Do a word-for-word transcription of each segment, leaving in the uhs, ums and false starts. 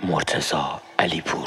مرتضی علیپور.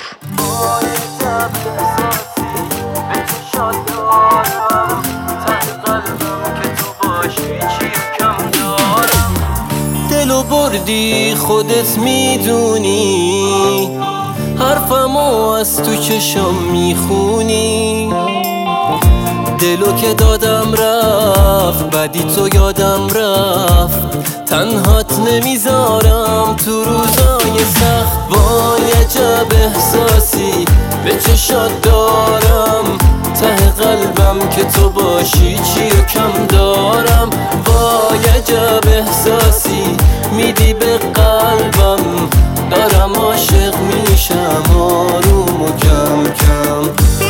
دلو بردی خودت میدونی، حرفمو از تو چشم میخونی. دلو که دادم رفت، بعدی تو یادم رفت. تنهات نمیذارم تو روزای سخت. وای عجب احساسی به چشات دارم، ته قلبم که تو باشی چی و کم دارم. وای عجب احساسی میدی به قلبم، دارم عاشق میشم آروم و کم کم.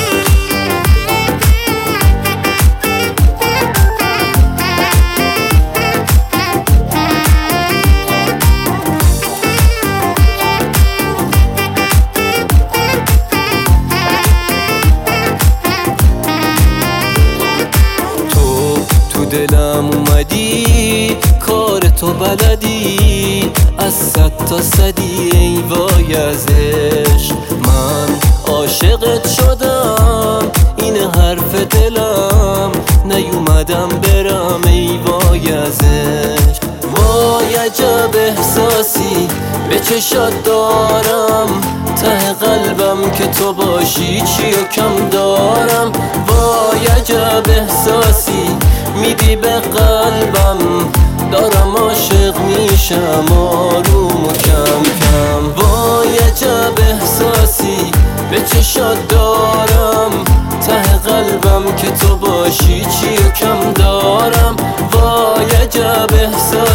دلم اومدی، کار تو بلدی، از صد تا صدی ای وای از عشق. من عاشقت شدم، این حرف دلم، نیومدم برم ای وای از عشق. وای عجب احساسی به چشات دارم، ته قلبم که تو باشی چی و کم دارم. وای عجب احساسی میدی به قلبم، دارم عاشق میشم آروم و کم کم. وای عجب احساسی به چشات دارم، ته قلبم که تو باشی چی و کم دارم. وای عجب احساسی